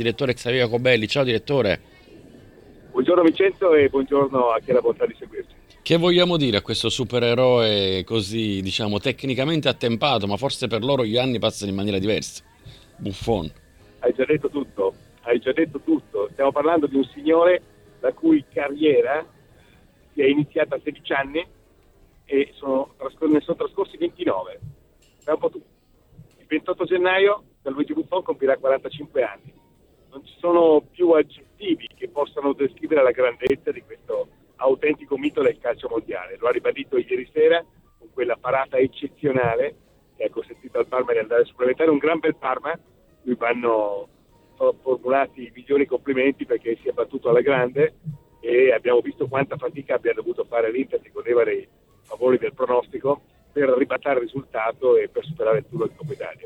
direttore Xavier Jacobelli. Ciao direttore. Buongiorno Vincenzo e buongiorno a chi ha la bontà di seguirci. Che vogliamo dire a questo supereroe così, diciamo, tecnicamente attempato, ma forse per loro gli anni passano in maniera diversa? Buffon. Hai già detto tutto. Stiamo parlando di un signore la cui carriera si è iniziata a 16 anni e ne sono trascorsi 29. È un po' tutto. Il 28 gennaio Luigi Buffon compirà 45 anni. Non ci sono più aggettivi che possano descrivere la grandezza di questo autentico mito del calcio mondiale. Lo ha ribadito ieri sera con quella parata eccezionale che ha consentito al Parma di andare a supplementare. Un gran bel Parma, cui vanno formulati milioni di complimenti perché si è battuto alla grande e abbiamo visto quanta fatica abbia dovuto fare l'Inter, si godeva dei favori del pronostico per ribattare il risultato e per superare il turno di Coppa Italia.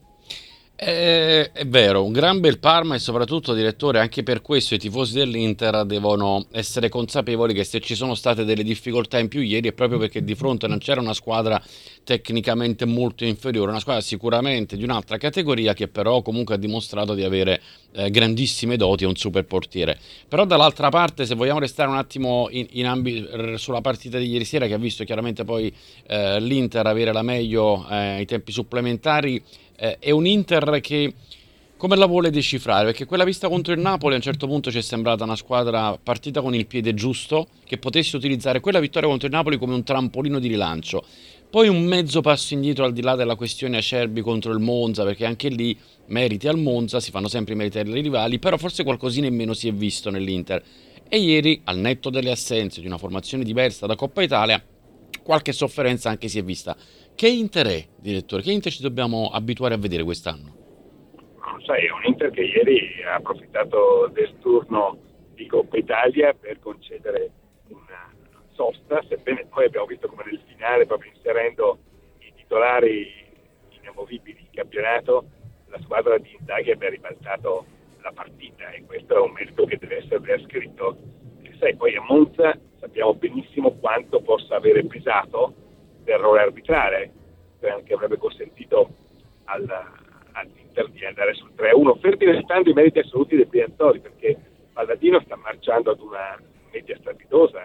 È vero, un gran bel Parma e soprattutto, direttore, anche per questo i tifosi dell'Inter devono essere consapevoli che se ci sono state delle difficoltà in più ieri è proprio perché di fronte non c'era una squadra tecnicamente molto inferiore, una squadra sicuramente di un'altra categoria che però comunque ha dimostrato di avere grandissime doti e un super portiere. Però dall'altra parte, se vogliamo restare un attimo sulla partita di ieri sera, che ha visto chiaramente poi l'Inter avere la meglio ai tempi supplementari, è un Inter che come la vuole decifrare? Perché quella vista contro il Napoli a un certo punto ci è sembrata una squadra partita con il piede giusto, che potesse utilizzare quella vittoria contro il Napoli come un trampolino di rilancio. Poi un mezzo passo indietro al di là della questione Acerbi contro il Monza, perché anche lì meriti al Monza, si fanno sempre i meriti ai rivali, però forse qualcosina in meno si è visto nell'Inter. E ieri, al netto delle assenze di una formazione diversa da Coppa Italia, qualche sofferenza anche si è vista. Che Inter è, direttore? Che Inter ci dobbiamo abituare a vedere quest'anno? Sai, è un Inter che ieri ha approfittato del turno di Coppa Italia per concedere una sosta, sebbene poi abbiamo visto come nel finale, proprio inserendo i titolari inamovibili in campionato, la squadra di Inzaghi abbia ribaltato la partita e questo è un merito che deve essere ascritto. E sai, poi a Monza sappiamo benissimo quanto possa avere pesato l'errore arbitrale, che avrebbe consentito all'Inter di andare sul 3-1, fermi restando i meriti assoluti dei Brianzoli, perché Palladino sta marciando ad una media strepitosa,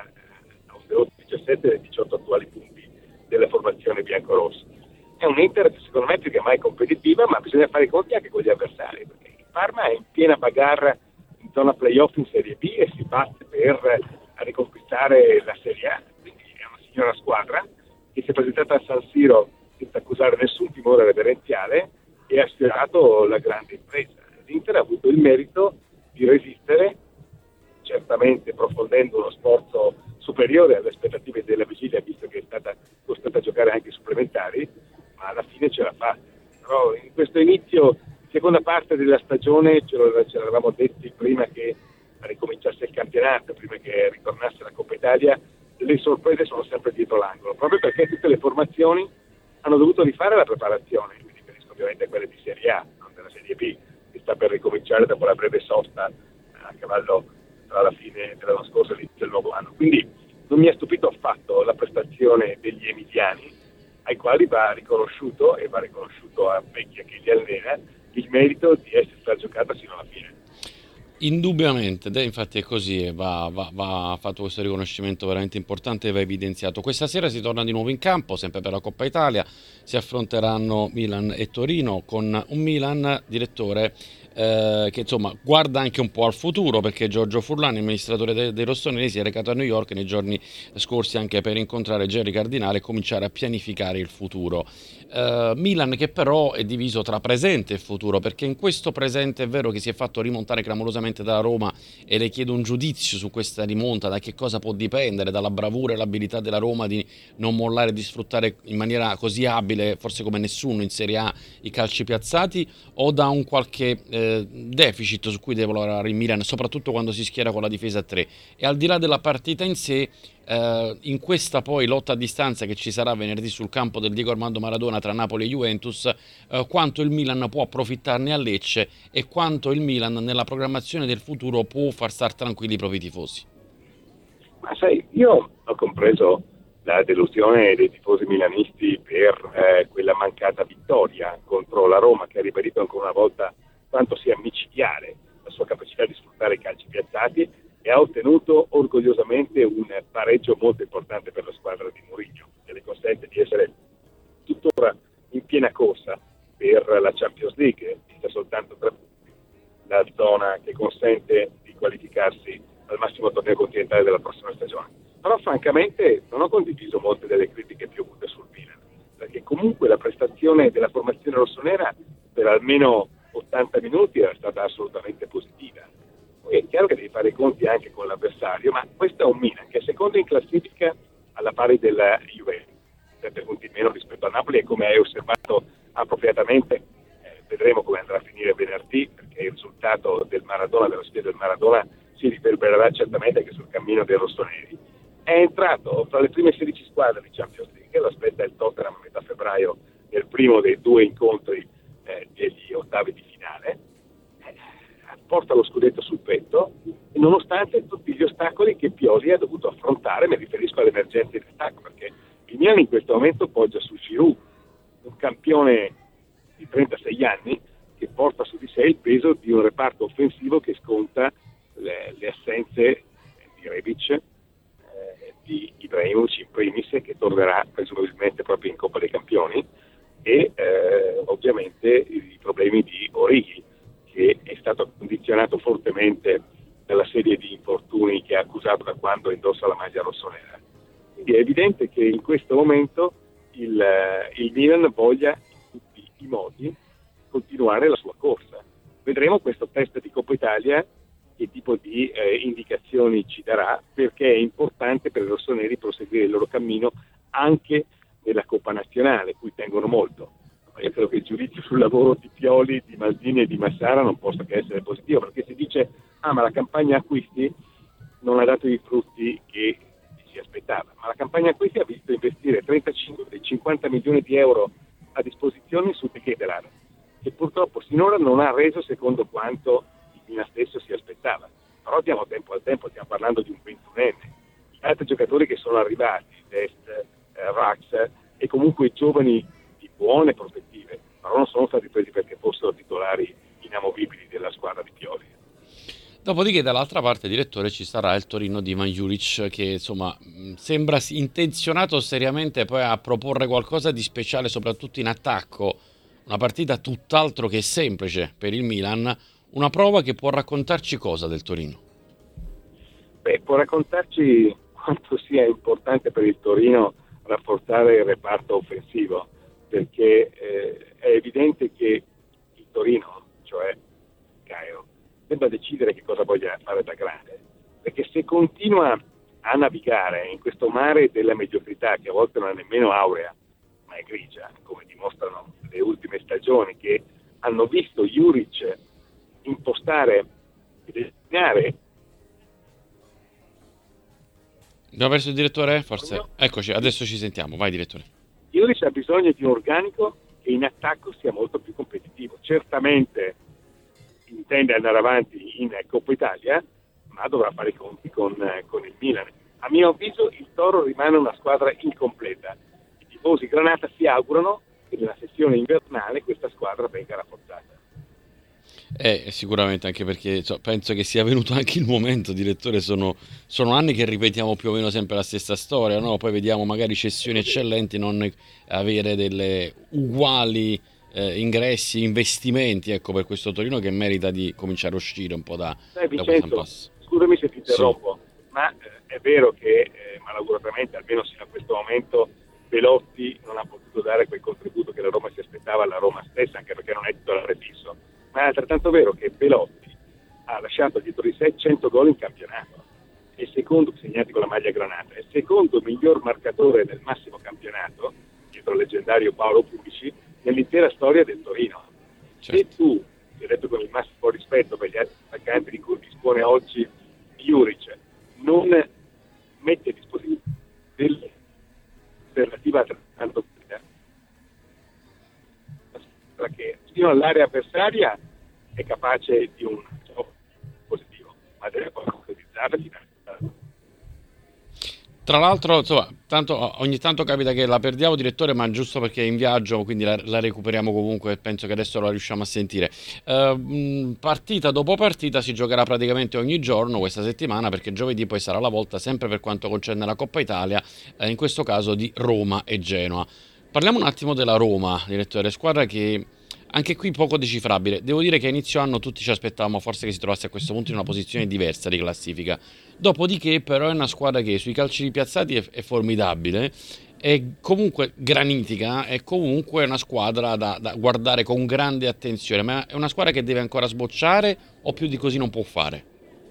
a 17 dei 18 attuali punti della formazione biancorossa. È un Inter che secondo me è più che mai competitiva, ma bisogna fare i conti anche con gli avversari, perché il Parma è in piena bagarre in zona playoff in Serie B e si batte per riconquistare la Serie A, quindi è una signora squadra che si è presentata a San Siro senza accusare nessun timore reverenziale e ha sfiorato la grande impresa. L'Inter ha avuto il merito di resistere, certamente profondendo uno sforzo superiore alle aspettative della vigilia, visto che è stata costretta a giocare anche i supplementari, ma alla fine ce l'ha fatta. Però in questo inizio, seconda parte della stagione, ce l'avevamo detti prima che ricominciasse il campionato, prima che ritornasse la Coppa Italia, le sorprese sono sempre dietro l'angolo, proprio perché tutte le formazioni hanno dovuto rifare la preparazione, mi riferisco ovviamente a quelle di Serie A, non della Serie B, che sta per ricominciare dopo la breve sosta a cavallo tra la fine dell'anno scorso e l'inizio del nuovo anno. Quindi non mi ha stupito affatto la prestazione degli emiliani, ai quali va riconosciuto, e va riconosciuto a Vecchia che li allena, il merito di essere stata giocata fino alla fine. Indubbiamente, infatti è così, va fatto questo riconoscimento veramente importante e va evidenziato. Questa sera si torna di nuovo in campo, sempre per la Coppa Italia, si affronteranno Milan e Torino con un Milan, direttore, che insomma guarda anche un po' al futuro, perché Giorgio Furlan, il amministratore dei rossoneri, si è recato a New York nei giorni scorsi anche per incontrare Gerry Cardinale e cominciare a pianificare il futuro. Milan che però è diviso tra presente e futuro, perché in questo presente è vero che si è fatto rimontare clamorosamente dalla Roma e le chiedo un giudizio su questa rimonta, da che cosa può dipendere, dalla bravura e l'abilità della Roma di non mollare, di sfruttare in maniera così abile, forse come nessuno in Serie A, i calci piazzati, o da un qualche deficit su cui deve lavorare il Milan, soprattutto quando si schiera con la difesa a 3. E al di là della partita in sé, in questa poi lotta a distanza che ci sarà venerdì sul campo del Diego Armando Maradona tra Napoli e Juventus, quanto il Milan può approfittarne a Lecce e quanto il Milan nella programmazione del futuro può far star tranquilli i propri tifosi. Ma sai, io ho compreso la delusione dei tifosi milanisti per quella mancata vittoria contro la Roma, che ha ribadito ancora una volta quanto sia micidiale piazzati e ha ottenuto orgogliosamente un pareggio molto importante per la squadra di Mourinho, che le consente di essere tuttora in piena corsa per la Champions League, sta soltanto 3 punti la zona che consente di qualificarsi al massimo torneo continentale della prossima stagione. Però francamente non ho condiviso molte delle critiche piovute sul Milan, perché comunque la prestazione della formazione rossonera per almeno 80 minuti era stata assolutamente positiva. Poi è chiaro che devi fare i conti anche con l'avversario, ma questo è un Milan che è secondo in classifica alla pari della Juventus, 7 punti in meno rispetto a Napoli, e come hai osservato appropriatamente vedremo come andrà a finire venerdì, perché il risultato del Maradona, dello sfida del Maradona, si riverbererà certamente anche sul cammino dei rossoneri. È entrato fra le prime 16 squadre di Champions League, lo aspetta il Tottenham a metà febbraio nel primo dei 2 incontri degli ottavi di finale, porta lo scudetto sul petto, e nonostante tutti gli ostacoli che Pioli ha dovuto affrontare, mi riferisco alle emergenze di attacco, perché il Milan in questo momento poggia su Giroud, un campione di 36 anni che porta su di sé il peso di un reparto offensivo che sconta le assenze di Rebic, di Ibrahimovic in primis, che tornerà presumibilmente proprio in Coppa dei Campioni, e ovviamente i problemi di Origi, che è stato condizionato fortemente dalla serie di infortuni che ha accusato da quando indossa la maglia rossonera. Quindi è evidente che in questo momento il Milan voglia in tutti i modi continuare la sua corsa. Vedremo questo test di Coppa Italia che tipo di indicazioni ci darà, perché è importante per i rossoneri proseguire il loro cammino anche nella Coppa Nazionale, cui tengono molto. Io credo che il giudizio sul lavoro di Pioli, di Maldini e di Massara non possa che essere positivo, perché si dice ma la campagna acquisti non ha dato i frutti che si aspettava, ma la campagna acquisti ha visto investire 35 dei 50 milioni di euro a disposizione su De Ketelaere, che purtroppo sinora non ha reso secondo quanto il Milan stesso si aspettava. Però diamo tempo al tempo, stiamo parlando di un 21enne. Gli altri giocatori che sono arrivati, Dest, Rax, e comunque giovani di buone prospettive, però non sono stati presi perché fossero titolari inamovibili della squadra di Pioli. Dopodiché dall'altra parte, direttore, ci sarà il Torino di Ivan Juric, che insomma sembra intenzionato seriamente poi a proporre qualcosa di speciale, soprattutto in attacco. Una partita tutt'altro che semplice per il Milan, una prova che può raccontarci cosa del Torino? Può raccontarci quanto sia importante per il Torino rafforzare il reparto offensivo, perché è evidente che il Torino, cioè Caio, debba decidere che cosa voglia fare da grande, perché se continua a navigare in questo mare della mediocrità, che a volte non è nemmeno aurea ma è grigia, come dimostrano le ultime stagioni, che hanno visto Juric impostare e designare. Abbiamo perso il direttore? Forse. Eccoci, adesso ci sentiamo. Vai, direttore. Juric ha bisogno di un organico che in attacco sia molto più competitivo. Certamente intende andare avanti in Coppa Italia, ma dovrà fare i conti con il Milan. A mio avviso il Toro rimane una squadra incompleta. I tifosi granata si augurano che nella sessione invernale questa squadra venga rafforzata. Sicuramente, anche perché penso che sia venuto anche il momento, direttore. Sono anni che ripetiamo più o meno sempre la stessa storia, no? Poi vediamo magari cessioni eccellenti, non avere delle uguali ingressi, investimenti, ecco, per questo Torino che merita di cominciare a uscire un po' da questo impasse. Scusami se ti interrompo, sì. Ma è vero che malauguratamente, almeno sino a questo momento, Belotti non ha potuto dare quel contributo che la Roma si aspettava alla Roma stessa, anche perché non è titolare fisso, ma è altrettanto vero che Belotti ha lasciato dietro di sé 100 gol in campionato, è il secondo, segnati con la maglia granata, è il secondo miglior marcatore del massimo campionato, dietro il leggendario Paolo Pulici, nell'intera storia del Torino. Certo. Se tu, ti ho detto con il massimo rispetto per gli altri attaccanti di cui dispone oggi Juric, non mette a disposizione dell'alternativa tanto che fino all'area avversaria è capace di un gioco positivo, ma deve poi concretizzarla. Tra l'altro, insomma, tanto, ogni tanto capita che la perdiamo, direttore, ma giusto perché è in viaggio, quindi la recuperiamo comunque e penso che adesso la riusciamo a sentire. Partita dopo partita si giocherà praticamente ogni giorno questa settimana, perché giovedì poi sarà la volta, sempre per quanto concerne la Coppa Italia, in questo caso di Roma e Genoa. Parliamo un attimo della Roma, direttore, squadra che anche qui poco decifrabile. Devo dire che a inizio anno tutti ci aspettavamo forse che si trovasse a questo punto in una posizione diversa di classifica. Dopodiché però è una squadra che sui calci ripiazzati è formidabile, è comunque granitica, è comunque una squadra da guardare con grande attenzione, ma è una squadra che deve ancora sbocciare o più di così non può fare?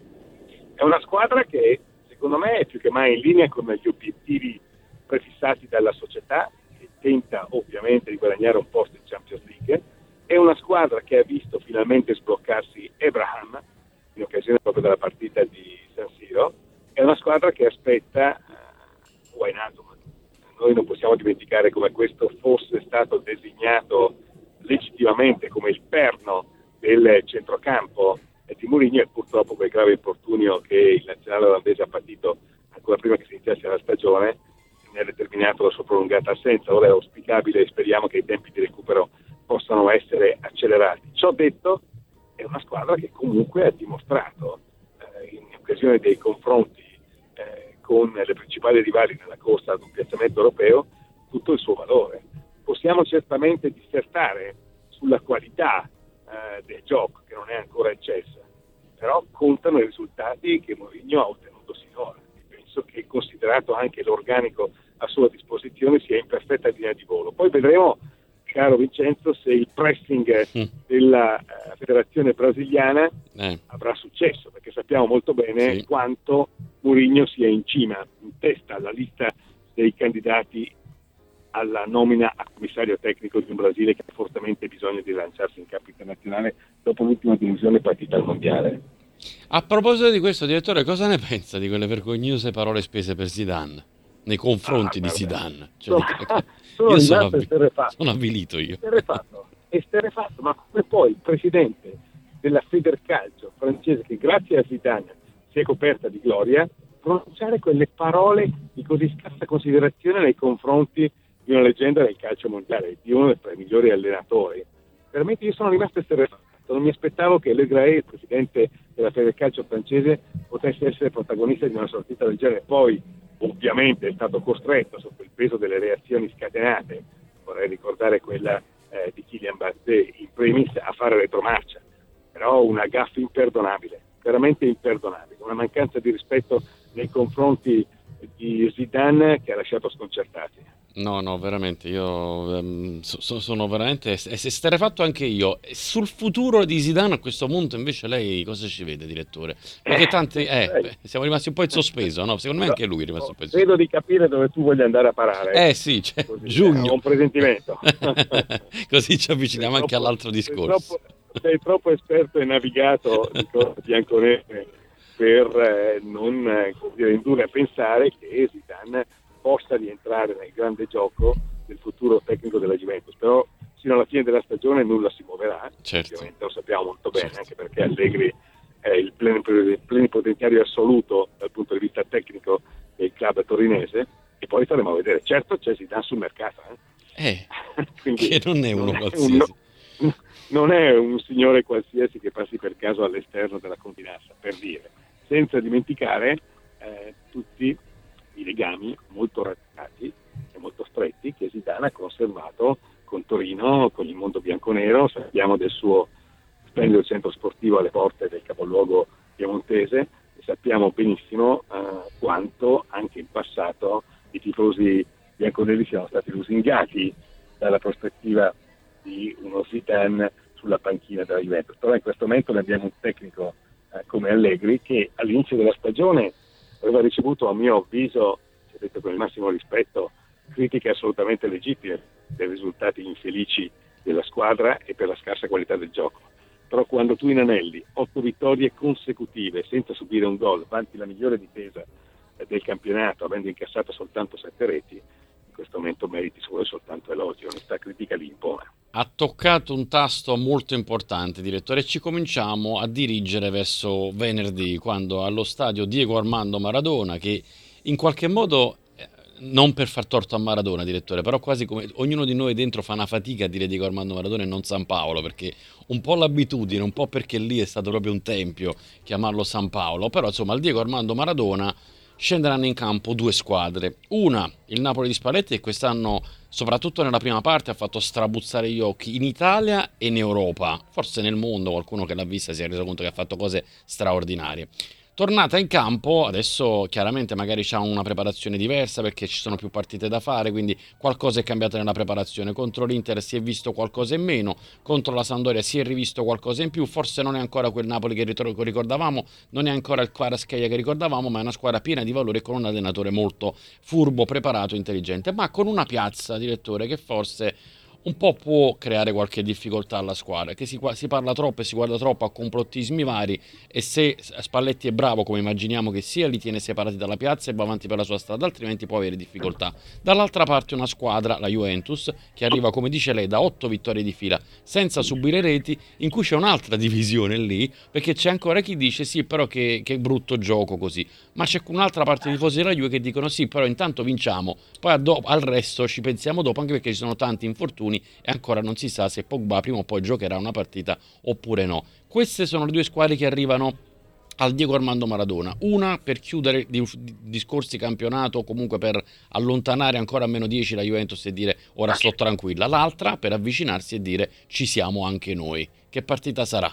È una squadra che secondo me è più che mai in linea con gli obiettivi prefissati dalla società, che tenta ovviamente di guadagnare un posto in Champions League. È una squadra che ha visto finalmente sbloccarsi Abraham in occasione proprio della partita di San Siro. È una squadra che aspetta Wijnaldum. Noi non possiamo dimenticare come questo fosse stato designato legittimamente come il perno del centrocampo di Mourinho, e purtroppo quel grave infortunio che il nazionale olandese ha patito ancora prima che si iniziasse la stagione ne ha determinato la sua prolungata assenza. Ora è auspicabile e speriamo che i tempi di recupero possano essere accelerati. Ciò detto, è una squadra che comunque ha dimostrato in occasione dei confronti con le principali rivali nella corsa ad un piazzamento europeo tutto il suo valore. Possiamo certamente dissertare sulla qualità del gioco, che non è ancora eccessa, però contano i risultati che Mourinho ha ottenuto sinora. Penso che, considerato anche l'organico a sua disposizione, sia in perfetta linea di volo. Poi vedremo, caro Vincenzo, se il pressing della federazione brasiliana avrà successo, perché sappiamo molto bene quanto Mourinho sia in cima, in testa alla lista dei candidati alla nomina a commissario tecnico di un Brasile che ha fortemente bisogno di lanciarsi in campo internazionale dopo l'ultima delusione partita al mondiale. A proposito di questo, direttore, cosa ne pensa di quelle vergognose parole spese per Zidane nei confronti di Zidane? Cioè, io sono avvilito io. Esterrefatto, ma come poi il presidente della Federcalcio francese, che grazie a Zidane si è coperta di gloria, pronunciare quelle parole di così scarsa considerazione nei confronti di una leggenda del calcio mondiale, di uno dei migliori allenatori. Veramente io sono rimasto esterrefatto, non mi aspettavo che Le Gray, il presidente della Federcalcio francese, potesse essere protagonista di una sortita del genere. Poi ovviamente è stato costretto, sotto il peso delle reazioni scatenate, vorrei ricordare quella di Kylian Mbappé in primis, a fare retromarcia, però una gaffa imperdonabile, veramente imperdonabile, una mancanza di rispetto nei confronti di Zidane che ha lasciato sconcertati. No, veramente, io sono veramente esterrefatto anche io. Sul futuro di Zidane a questo punto invece lei cosa ci vede, direttore? Perché tanti, siamo rimasti un po' in sospeso, no? Secondo me anche lui è rimasto un po' in sospeso. Credo di capire dove tu voglia andare a parare. Sì, cioè, così, giugno. Ho un presentimento. Così ci avviciniamo anche all'altro discorso. Sei troppo esperto e navigato di bianconere per non indurre a pensare che Zidane possa rientrare nel grande gioco del futuro tecnico della Juventus, però fino alla fine della stagione nulla si muoverà, ovviamente lo sappiamo molto bene, anche perché Allegri è il plenipotenziario assoluto dal punto di vista tecnico del club torinese, e poi staremo a vedere. Certo c'è Zidane sul mercato, quindi che non è uno qualsiasi. Non è un signore qualsiasi che passi per caso all'esterno della continassa, per dire, senza dimenticare tutti i legami molto radicati e molto stretti che Zidane ha conservato con Torino, con il mondo bianconero. Sappiamo del suo splendido centro sportivo alle porte del capoluogo piemontese e sappiamo benissimo quanto anche in passato i tifosi bianconeri siano stati lusingati dalla prospettiva di uno Zidane sulla panchina della Juventus. Però in questo momento ne abbiamo un tecnico come Allegri, che all'inizio della stagione aveva ricevuto, a mio avviso, detto con il massimo rispetto, critiche assolutamente legittime dei risultati infelici della squadra e per la scarsa qualità del gioco. Però quando tu inanelli 8 vittorie consecutive senza subire un gol, vanti la migliore difesa del campionato, avendo incassato soltanto 7 reti, in questo momento meriti solo e soltanto elogi. Onestà critica li impone. Ha toccato un tasto molto importante, direttore, e ci cominciamo a dirigere verso venerdì, quando allo stadio Diego Armando Maradona, che in qualche modo non per far torto a Maradona, direttore, però quasi come ognuno di noi dentro fa una fatica a dire Diego Armando Maradona e non San Paolo, perché un po' l'abitudine, un po' perché lì è stato proprio un tempio chiamarlo San Paolo, però insomma al Diego Armando Maradona scenderanno in campo due squadre. Una, il Napoli di Spalletti, che quest'anno, soprattutto nella prima parte, ha fatto strabuzzare gli occhi in Italia e in Europa, forse nel mondo, qualcuno che l'ha vista si è reso conto che ha fatto cose straordinarie. Tornata in campo, adesso chiaramente magari c'ha una preparazione diversa perché ci sono più partite da fare, quindi qualcosa è cambiato nella preparazione. Contro l'Inter si è visto qualcosa in meno, contro la Sampdoria si è rivisto qualcosa in più, forse non è ancora quel Napoli che ricordavamo, non è ancora il Kvaratskhelia che ricordavamo, ma è una squadra piena di valore e con un allenatore molto furbo, preparato, intelligente, ma con una piazza, direttore, che forse un po' può creare qualche difficoltà alla squadra, che si parla troppo e si guarda troppo a complottismi vari, e se Spalletti è bravo come immaginiamo che sia, li tiene separati dalla piazza e va avanti per la sua strada, altrimenti può avere difficoltà. Dall'altra parte una squadra, la Juventus, che arriva, come dice lei, da 8 vittorie di fila senza subire reti, in cui c'è un'altra divisione lì, perché c'è ancora chi dice sì però che brutto gioco così, ma c'è un'altra parte di tifosi della Juve che dicono sì però intanto vinciamo, poi al resto ci pensiamo dopo, anche perché ci sono tanti infortuni e ancora non si sa se Pogba prima o poi giocherà una partita oppure no. Queste sono le due squadre che arrivano al Diego Armando Maradona, una per chiudere discorsi campionato, comunque per allontanare ancora a -10 la Juventus e dire ora sto tranquilla, l'altra per avvicinarsi e dire ci siamo anche noi. Che partita sarà?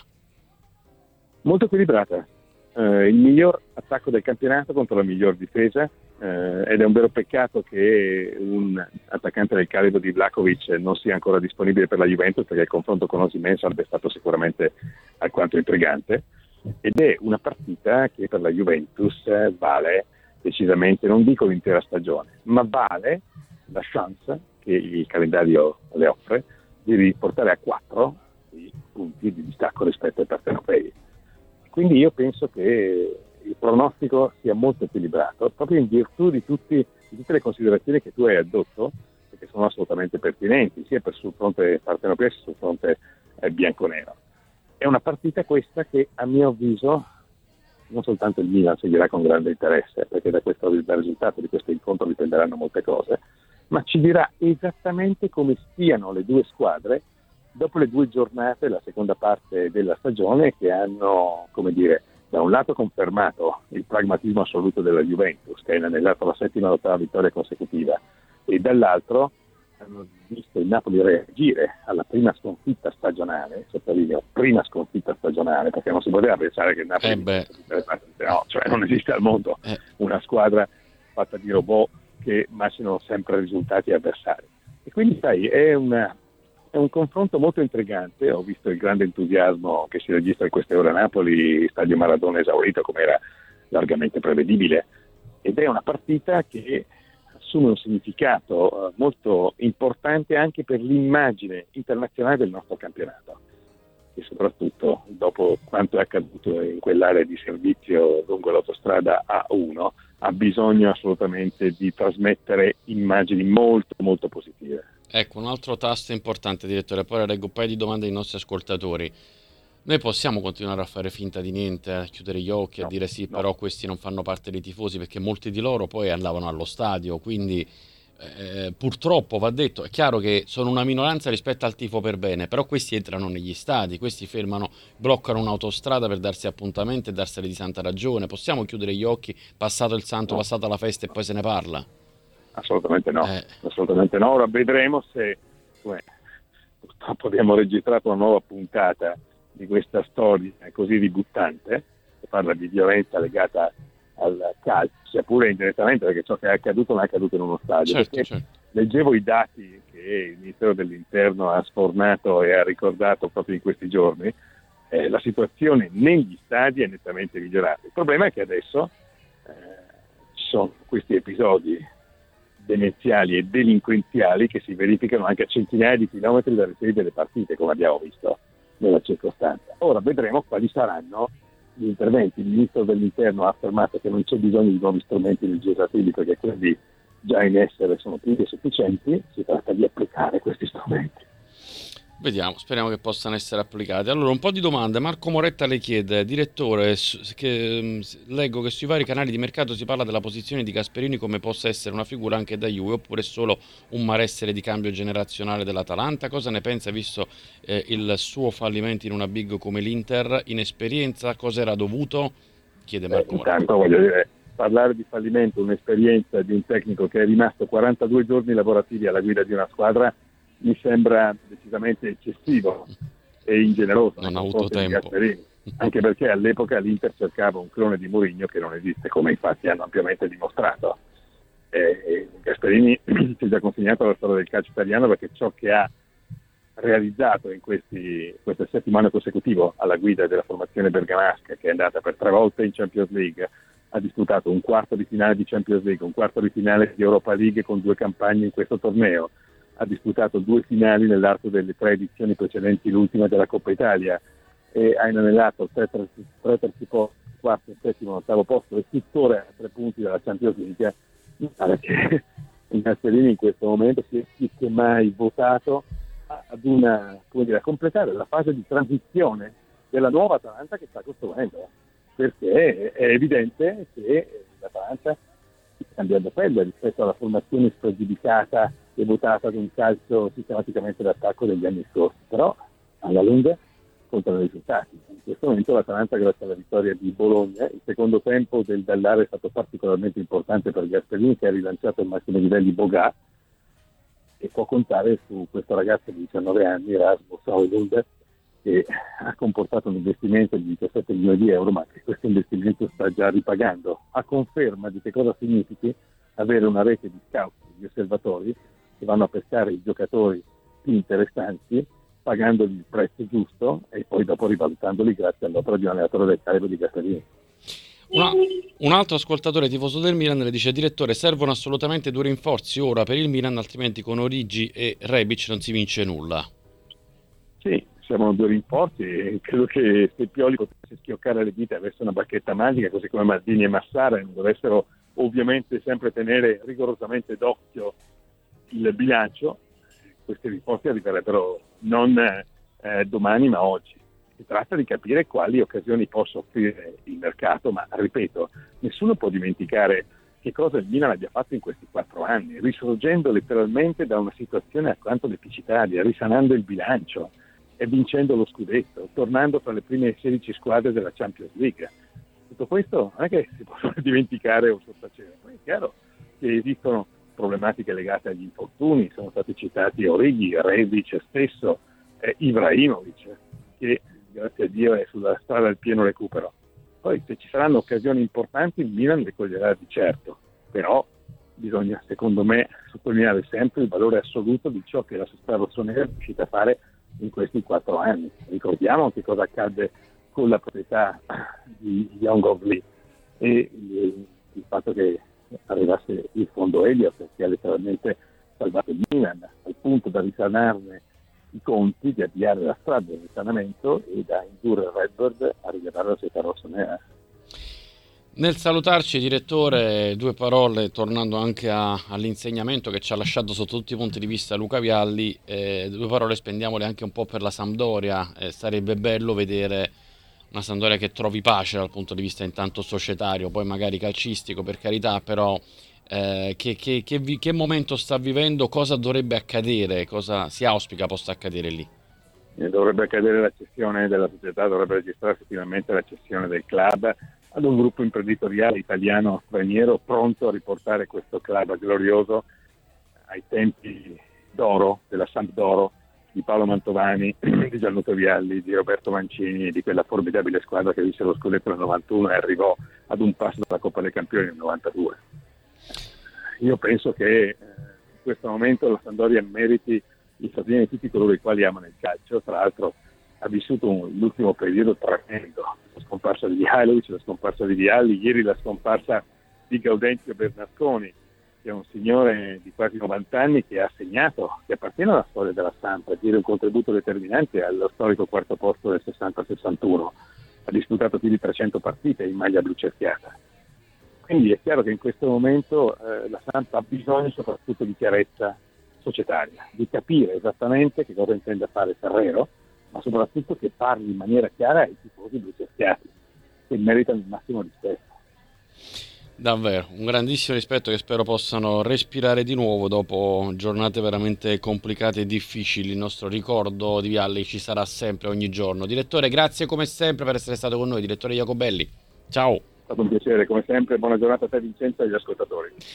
Molto equilibrata, il miglior attacco del campionato contro la miglior difesa, ed è un vero peccato che un attaccante del calibro di Vlahovic non sia ancora disponibile per la Juventus, perché il confronto con Osimhen sarebbe stato sicuramente alquanto intrigante, ed è una partita che per la Juventus vale decisamente, non dico l'intera stagione, ma vale la chance che il calendario le offre di riportare a 4 i punti di distacco rispetto ai partenopei. Quindi io penso che il pronostico sia molto equilibrato, proprio in virtù di tutte le considerazioni che tu hai addotto, e che sono assolutamente pertinenti, sia sul fronte partenopeo sia sul fronte bianconero. È una partita questa che, a mio avviso, non soltanto il Milan seguirà con grande interesse, perché dal risultato di questo incontro dipenderanno molte cose, ma ci dirà esattamente come stiano le due squadre dopo le 2 giornate, la seconda parte della stagione, che hanno, come dire, da un lato confermato il pragmatismo assoluto della Juventus, che è inanellato la 7ª o 8ª vittoria consecutiva, e dall'altro hanno visto il Napoli reagire alla prima sconfitta stagionale, sottolineo prima sconfitta stagionale, perché non si poteva pensare che il Napoli no, cioè non esiste al mondo una squadra fatta di robot che macinano sempre risultati avversari. E quindi sai, è un confronto molto intrigante. Ho visto il grande entusiasmo che si registra in queste ore a Napoli, stadio Maradona esaurito, come era largamente prevedibile, ed è una partita che assume un significato molto importante anche per l'immagine internazionale del nostro campionato, e soprattutto dopo quanto è accaduto in quell'area di servizio lungo l'autostrada A1 ha bisogno assolutamente di trasmettere immagini molto molto positive. Ecco, un altro tasto importante, direttore, poi leggo un paio di domande ai nostri ascoltatori. Noi possiamo continuare a fare finta di niente, a chiudere gli occhi, a dire sì, però questi non fanno parte dei tifosi, perché molti di loro poi andavano allo stadio, quindi purtroppo va detto, è chiaro che sono una minoranza rispetto al tifo per bene, però questi entrano negli stadi, questi fermano, bloccano un'autostrada per darsi appuntamenti e darseli di santa ragione. Possiamo chiudere gli occhi, passato il santo, passata la festa e poi se ne parla? Assolutamente no, assolutamente no. Ora vedremo se, purtroppo abbiamo registrato una nuova puntata di questa storia così ributtante, che parla di violenza legata al calcio, sia pure indirettamente, perché ciò che è accaduto non è accaduto in uno stadio. Certo. Leggevo i dati che il Ministero dell'Interno ha sfornato e ha ricordato proprio in questi giorni, la situazione negli stadi è nettamente migliorata. Il problema è che adesso ci sono questi episodi demenziali e delinquenziali che si verificano anche a centinaia di chilometri dalle sedi delle partite, come abbiamo visto nella circostanza. Ora vedremo quali saranno gli interventi. Il Ministro dell'Interno ha affermato che non c'è bisogno di nuovi strumenti legislativi perché quelli già in essere sono più che sufficienti, si tratta di applicare questi strumenti. Vediamo, speriamo che possano essere applicate. Allora, un po' di domande. Marco Moretta le chiede, direttore, leggo che sui vari canali di mercato si parla della posizione di Gasperini come possa essere una figura anche da Juve oppure solo un malessere di cambio generazionale dell'Atalanta. Cosa ne pensa visto il suo fallimento in una big come l'Inter? Inesperienza? Cosa era dovuto? Chiede Marco Moretta. Intanto voglio dire, parlare di fallimento, un'esperienza di un tecnico che è rimasto 42 giorni lavorativi alla guida di una squadra mi sembra decisamente eccessivo e ingeneroso. Non ha avuto tempo. Anche perché all'epoca l'Inter cercava un clone di Mourinho che non esiste, come infatti hanno ampiamente dimostrato. Gasperini si è già consegnato alla storia del calcio italiano perché ciò che ha realizzato in queste settimane consecutive alla guida della formazione bergamasca, che è andata per 3 volte in Champions League, ha disputato un quarto di finale di Champions League, un quarto di finale di Europa League con 2 campagne in questo torneo, ha disputato 2 finali nell'arco delle 3 edizioni precedenti, l'ultima della Coppa Italia, e ha inanellato 3 terzi posti, quarto, settimo, ottavo posto e tuttora a 3 punti dalla Champions League. Mi pare che il Gasperini in questo momento sia più che mai votato ad una, a completare la fase di transizione della nuova Atalanta che sta costruendo, perché è evidente che l'Atalanta sta cambiando pelle rispetto alla formazione spregiudicata e votata ad un calcio sistematicamente d'attacco degli anni scorsi, però alla lunga contano i risultati. In questo momento l'Atalanta, grazie alla vittoria di Bologna, il secondo tempo del Dall'Are è stato particolarmente importante per Gasperini, che ha rilanciato al massimo livello Boga e può contare su questo ragazzo di 19 anni, Erasmus Højlund, che ha comportato un investimento di 17 milioni di euro, ma che questo investimento sta già ripagando, a conferma di che cosa significhi avere una rete di scout, di osservatori che vanno a pescare i giocatori più interessanti, pagandogli il prezzo giusto e poi dopo rivalutandoli grazie all'opera di un allenatore del calibro di Gasperini. Un altro ascoltatore tifoso del Milan le dice: direttore, servono assolutamente 2 rinforzi ora per il Milan, altrimenti con Origi e Rebic non si vince nulla. Sì, servono 2 rinforzi e credo che se Pioli potesse schioccare le dita e avesse una bacchetta magica, così come Maldini e Massara, non dovessero ovviamente sempre tenere rigorosamente d'occhio il bilancio, questi rinforzi arriverebbero non domani ma oggi. Si tratta di capire quali occasioni possa offrire il mercato, ma ripeto, nessuno può dimenticare che cosa il Milan abbia fatto in questi 4 anni, risorgendo letteralmente da una situazione alquanto deficitaria, risanando il bilancio e vincendo lo scudetto, tornando fra le prime 16 squadre della Champions League. Tutto questo non è che si possono dimenticare o sottacere. Poi è chiaro che esistono problematiche legate agli infortuni, sono stati citati Origi, Rebic stesso, Ibrahimovic, che grazie a Dio è sulla strada del pieno recupero. Poi se ci saranno occasioni importanti il Milan le coglierà di certo, però bisogna secondo me sottolineare sempre il valore assoluto di ciò che la società rossonera è riuscita a fare in questi 4 anni. Ricordiamo che cosa accadde con la proprietà di Young of Lee e il fatto che arrivasse il fondo Elliott, che ha letteralmente salvato il Milan al punto da risanarne i conti, di avviare la strada del risanamento e da indurre il Redbird a rilevare la società rossonera. Nel salutarci, direttore, 2 parole, tornando anche all'insegnamento che ci ha lasciato sotto tutti i punti di vista Luca Vialli, 2 parole spendiamole anche un po' per la Sampdoria. Sarebbe bello vedere una Sampdoria che trovi pace dal punto di vista intanto societario, poi magari calcistico, per carità, però che momento sta vivendo, cosa dovrebbe accadere, cosa si auspica possa accadere lì? Dovrebbe accadere la cessione della società, dovrebbe registrarsi finalmente la cessione del club ad un gruppo imprenditoriale italiano straniero pronto a riportare questo club glorioso ai tempi d'oro della Sampdoria, di Paolo Mantovani, di Gianluca Vialli, di Roberto Mancini, di quella formidabile squadra che vinse lo scudetto nel 91 e arrivò ad un passo dalla Coppa dei Campioni nel 92. Io penso che in questo momento la Sampdoria meriti il sostegno di tutti coloro i quali amano il calcio. Tra l'altro ha vissuto l'ultimo periodo tremendo, la scomparsa di Mihajlovic, la scomparsa di Vialli, ieri la scomparsa di Gaudenzio Bernasconi, che è un signore di quasi 90 anni che ha segnato, che appartiene alla storia della Samp, a dire un contributo determinante allo storico quarto posto del 60-61, ha disputato più di 300 partite in maglia blu cerchiata. Quindi è chiaro che in questo momento la Samp ha bisogno soprattutto di chiarezza societaria, di capire esattamente che cosa intende fare Ferrero, ma soprattutto che parli in maniera chiara ai tifosi blucerchiati, che meritano il massimo rispetto. Davvero, un grandissimo rispetto che spero possano respirare di nuovo dopo giornate veramente complicate e difficili. Il nostro ricordo di Vialli ci sarà sempre, ogni giorno. Direttore, grazie come sempre per essere stato con noi. Direttore Jacobelli, ciao. È stato un piacere, come sempre. Buona giornata a te, Vincenzo, e agli ascoltatori.